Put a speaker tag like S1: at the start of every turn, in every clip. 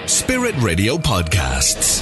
S1: Spirit Radio Podcasts.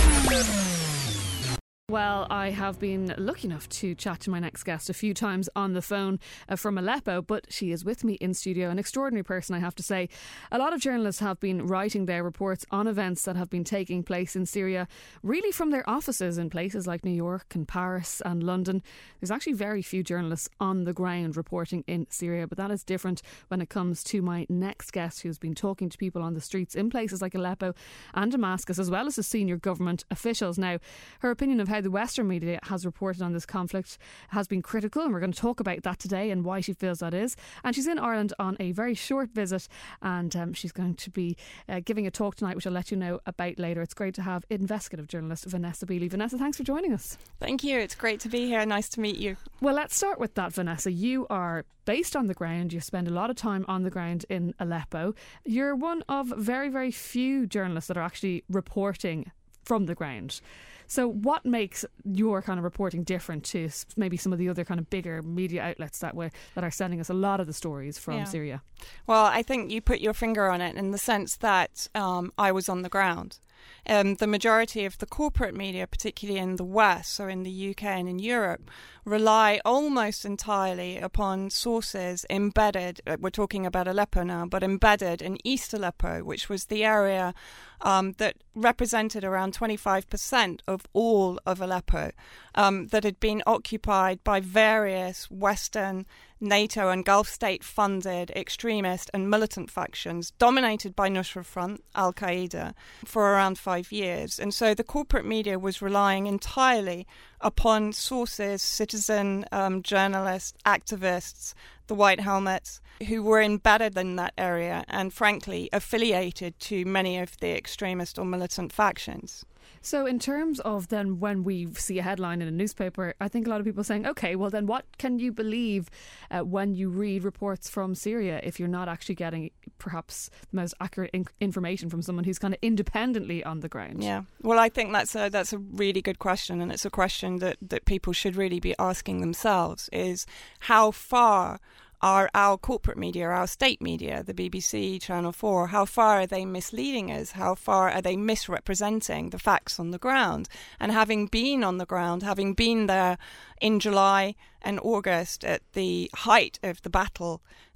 S2: Well, I have been lucky enough to chat to my next guest a few times on the phone from Aleppo, but she is with me in studio. An extraordinary person, I have to say. A lot of journalists have been writing their reports on events that have been taking place in Syria, really from their offices in places like New York and Paris and London. There's actually very few journalists on the ground reporting in Syria, but that is different when it comes to my next guest, who's been talking to people on the streets in places like Aleppo and Damascus, as well as the senior government officials. Now, her opinion of how the Western media has reported on this conflict has been critical, and we're going to talk about that today and why she feels that is. And she's in Ireland on a very short visit, and she's going to be giving a talk tonight, which I'll let you know about later. It's great to have investigative journalist Vanessa Beeley. Vanessa, thanks for joining us.
S3: Thank you. It's great to be here. Nice to meet you.
S2: Well, let's start with that, Vanessa. You are based on the ground. You spend a lot of time on the ground in Aleppo. You're one of very, very few journalists that are actually reporting from the ground. So what makes your kind of reporting different to maybe some of the other kind of bigger media outlets that are sending us a lot of the stories from Syria?
S3: Well, I think you put your finger on it in the sense that I was on the ground. The majority of the corporate media, particularly in the West, so in the UK and in Europe, rely almost entirely upon sources embedded, we're talking about Aleppo now, but embedded in East Aleppo, which was the area that represented around 25% of all of Aleppo, that had been occupied by various Western, NATO and Gulf state-funded extremist and militant factions dominated by Nusra Front, Al-Qaeda, for around 5 years. And so the corporate media was relying entirely upon sources, citizen journalists, activists, the White Helmets, who were embedded in that area and, frankly, affiliated to many of the extremist or militant factions.
S2: So in terms of then when we see a headline in a newspaper, I think a lot of people are saying, OK, well then what can you believe when you read reports from Syria if you're not actually getting perhaps the most accurate information from someone who's kind of independently on the ground?
S3: Yeah, well, I think that's a really good question, and it's a question that people should really be asking themselves, is how far are our corporate media, our state media, the BBC, Channel 4, how far are they misleading us? How far are they misrepresenting the facts on the ground? And having been on the ground, having been there in July and August at the height of the battle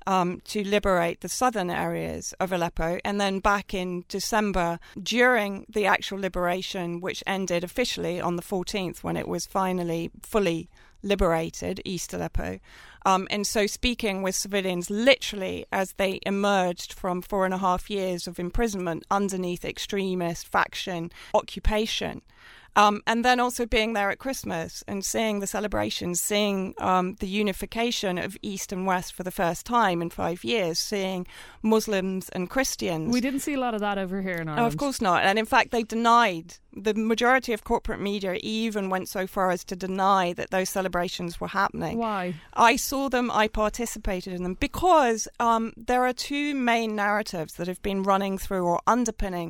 S3: to liberate the southern areas of Aleppo, and then back in December during the actual liberation, which ended officially on the 14th when it was finally fully liberated, East Aleppo. And so speaking with civilians literally as they emerged from 4.5 years of imprisonment underneath extremist faction occupation. And then also being there at Christmas and seeing the celebrations, seeing the unification of East and West for the first time in 5 years, seeing Muslims and Christians.
S2: We didn't see a lot of that over here in Ireland.
S3: Oh, of course not. And in fact, they denied, the majority of corporate media even went so far as to deny that those celebrations were happening.
S2: Why?
S3: I saw them, I participated in them, because there are two main narratives that have been running through or underpinning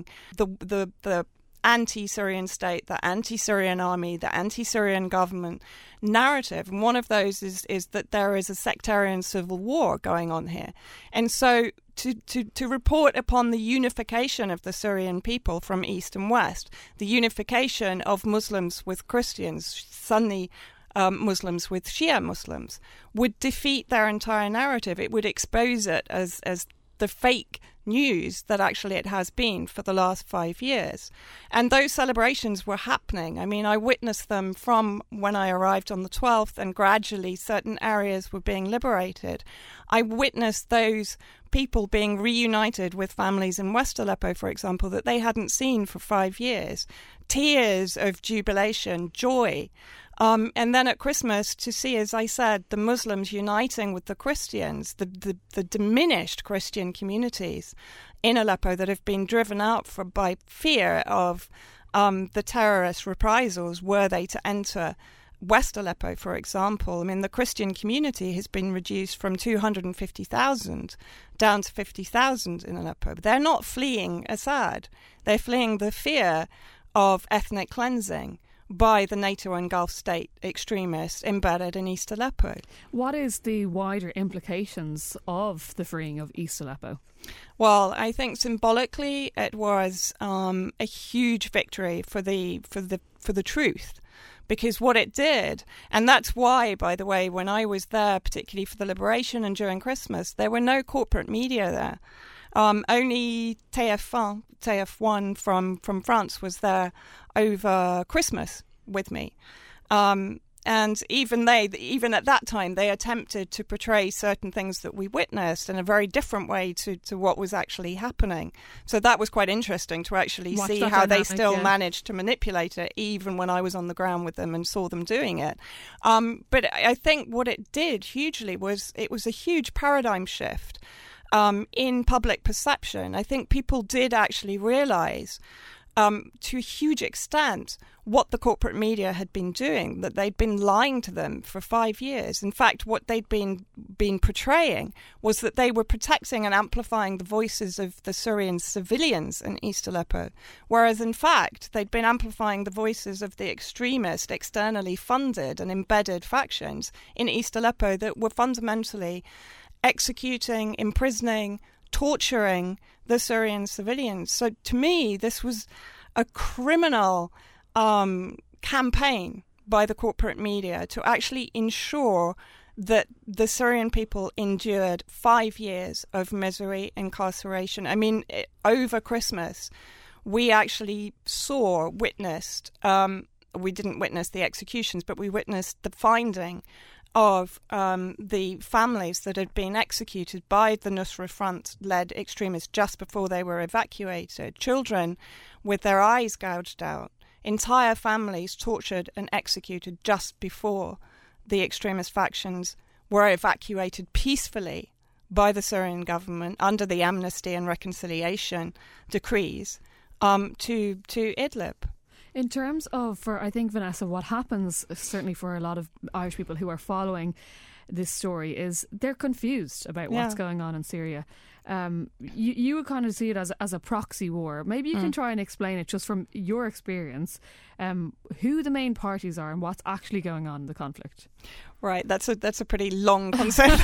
S3: the anti-Syrian state, the anti-Syrian army, the anti-Syrian government narrative. And one of those is that there is a sectarian civil war going on here. And so to report upon the unification of the Syrian people from East and West, the unification of Muslims with Christians, Sunni Muslims with Shia Muslims, would defeat their entire narrative. It would expose it as the fake news that actually it has been for the last 5 years. And those celebrations were happening. I mean, I witnessed them from when I arrived on the 12th, and gradually certain areas were being liberated. I witnessed those people being reunited with families in West Aleppo, for example, that they hadn't seen for 5 years. Tears of jubilation, joy. And then at Christmas to see, as I said, the Muslims uniting with the Christians, the diminished Christian communities in Aleppo that have been driven out by fear of the terrorist reprisals were they to enter West Aleppo, for example. I mean, the Christian community has been reduced from 250,000 down to 50,000 in Aleppo. But they're not fleeing Assad. They're fleeing the fear of ethnic cleansing, by the NATO and Gulf state extremists embedded in East Aleppo.
S2: What is the wider implications of the freeing of East Aleppo?
S3: Well, I think symbolically it was a huge victory for the truth. Because what it did, and that's why, by the way, when I was there, particularly for the Liberation and during Christmas, there were no corporate media there. Only TF1 from France was there over Christmas with me. And even at that time, they attempted to portray certain things that we witnessed in a very different way to what was actually happening. So that was quite interesting to actually see how they still managed to manipulate it, even when I was on the ground with them and saw them doing it. But I think what it did hugely was it was a huge paradigm shift in public perception. I think people did actually realize to a huge extent what the corporate media had been doing, that they'd been lying to them for 5 years. In fact, what they'd been portraying was that they were protecting and amplifying the voices of the Syrian civilians in East Aleppo, whereas in fact they'd been amplifying the voices of the extremist, externally funded and embedded factions in East Aleppo that were fundamentally executing, imprisoning, torturing the Syrian civilians. So to me, this was a criminal campaign by the corporate media to actually ensure that the Syrian people endured 5 years of misery, incarceration. I mean, over Christmas, we actually witnessed, we didn't witness the executions, but we witnessed the finding of the families that had been executed by the Nusra Front-led extremists just before they were evacuated. Children with their eyes gouged out. Entire families tortured and executed just before the extremist factions were evacuated peacefully by the Syrian government under the amnesty and reconciliation decrees to Idlib.
S2: In terms of, I think, Vanessa, what happens, certainly for a lot of Irish people who are following this story, is they're confused about what's going on in Syria. You would kind of see it as a proxy war. Maybe you can try and explain it just from your experience, who the main parties are and what's actually going on in the conflict.
S3: Right, that's a pretty long concept.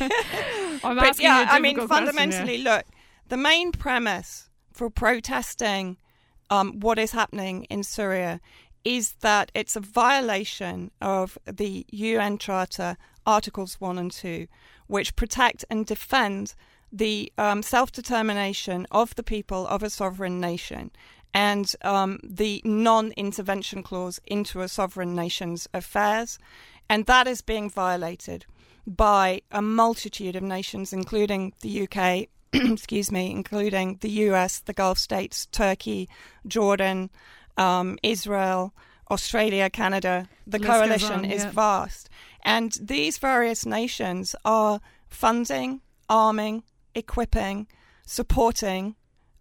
S3: Fundamentally, look, the main premise for protesting what is happening in Syria is that it's a violation of the UN Charter, Articles 1 and 2, which protect and defend the self-determination of the people of a sovereign nation and the non-intervention clause into a sovereign nation's affairs. And that is being violated by a multitude of nations, including the UK, including the US, the Gulf states, Turkey, Jordan, Israel, Australia, Canada. The coalition is vast. And these various nations are funding, arming, equipping, supporting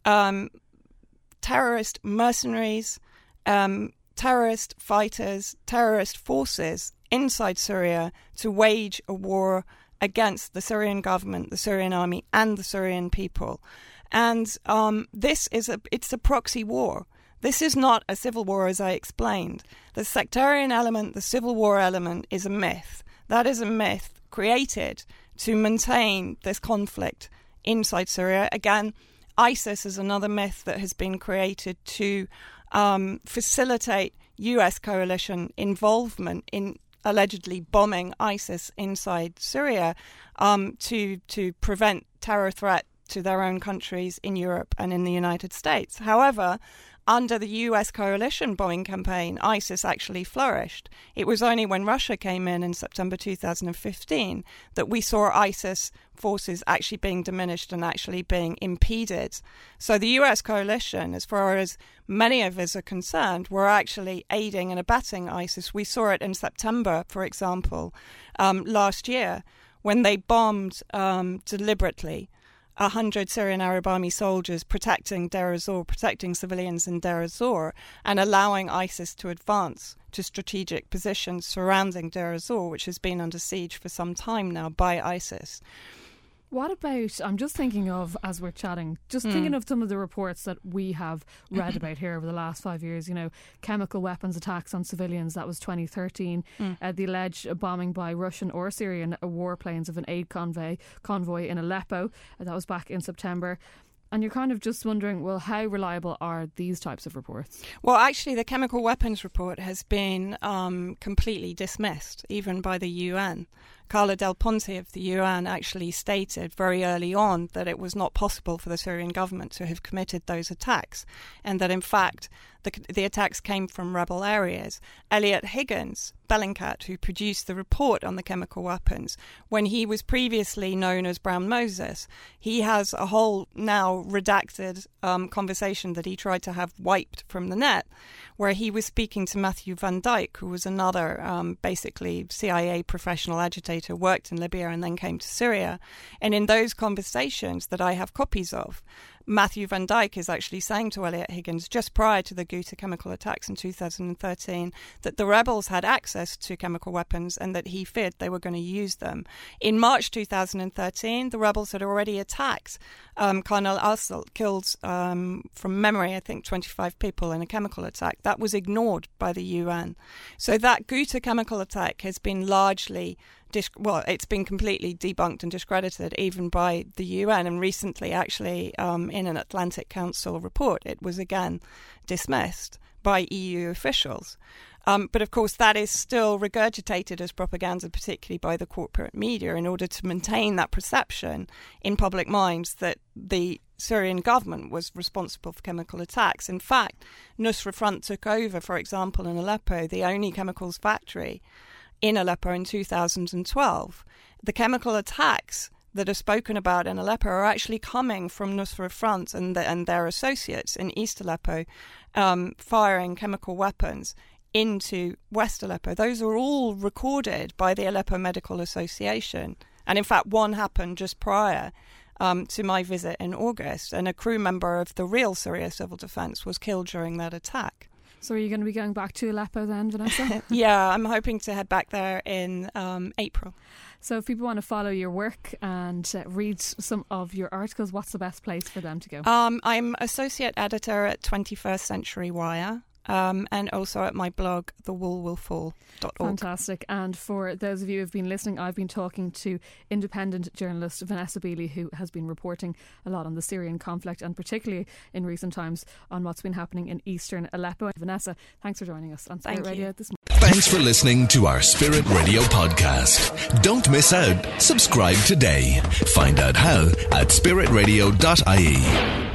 S3: terrorist mercenaries, terrorist fighters, terrorist forces inside Syria to wage a war against the Syrian government, the Syrian army, and the Syrian people. And it's a proxy war. This is not a civil war, as I explained. The sectarian element, the civil war element, is a myth. That is a myth created to maintain this conflict inside Syria. Again, ISIS is another myth that has been created to facilitate US coalition involvement in allegedly bombing ISIS inside Syria to prevent terror threat to their own countries in Europe and in the United States. However, under the US coalition bombing campaign, ISIS actually flourished. It was only when Russia came in September 2015 that we saw ISIS forces actually being diminished and actually being impeded. So the US coalition, as far as many of us are concerned, were actually aiding and abetting ISIS. We saw it in September, for example, last year, when they bombed deliberately 100 Syrian Arab Army soldiers protecting Deir ez-Zor, protecting civilians in Deir ez-Zor, and allowing ISIS to advance to strategic positions surrounding Deir ez-Zor, which has been under siege for some time now by ISIS.
S2: What about, I'm just thinking of, as we're chatting, thinking of some of the reports that we have read about here over the last 5 years, chemical weapons attacks on civilians, that was 2013, the alleged bombing by Russian or Syrian warplanes of an aid convoy in Aleppo, that was back in September. And you're kind of just wondering, well, how reliable are these types of reports?
S3: Well, actually, the chemical weapons report has been completely dismissed, even by the UN. Carla Del Ponte of the UN actually stated very early on that it was not possible for the Syrian government to have committed those attacks, and that, in fact, the attacks came from rebel areas. Elliot Higgins, Bellingcat, who produced the report on the chemical weapons, when he was previously known as Brown Moses, he has a whole now redacted conversation that he tried to have wiped from the net, where he was speaking to Matthew Van Dyke, who was another basically CIA professional agitator, worked in Libya and then came to Syria. And in those conversations that I have copies of, Matthew Van Dyke is actually saying to Elliot Higgins, just prior to the Ghouta chemical attacks in 2013, that the rebels had access to chemical weapons and that he feared they were going to use them. In March 2013, the rebels had already attacked Karnal Asal, killed, from memory, I think 25 people in a chemical attack. That was ignored by the UN. So that Ghouta chemical attack has been largely it's been completely debunked and discredited even by the UN, and recently actually in an Atlantic Council report it was again dismissed by EU officials. But of course that is still regurgitated as propaganda, particularly by the corporate media, in order to maintain that perception in public minds that the Syrian government was responsible for chemical attacks. In fact, Nusra Front took over, for example, in Aleppo, the only chemicals factory in Aleppo in 2012. The chemical attacks that are spoken about in Aleppo are actually coming from Nusra Front and their associates in East Aleppo, firing chemical weapons into West Aleppo. Those are all recorded by the Aleppo Medical Association. And in fact, one happened just prior to my visit in August, and a crew member of the real Syria Civil Defence was killed during that attack.
S2: So are you going to be going back to Aleppo then, Vanessa?
S3: Yeah, I'm hoping to head back there in April.
S2: So if people want to follow your work and read some of your articles, what's the best place for them to go?
S3: I'm associate editor at 21st Century Wire. And also at my blog, thewoolwillfall.org.
S2: Fantastic. And for those of you who have been listening, I've been talking to independent journalist Vanessa Beeley, who has been reporting a lot on the Syrian conflict and particularly in recent times on what's been happening in eastern Aleppo. Vanessa, thanks for joining us on Spirit Radio this morning.
S1: Thanks for listening to our Spirit Radio podcast. Don't miss out. Subscribe today. Find out how at spiritradio.ie.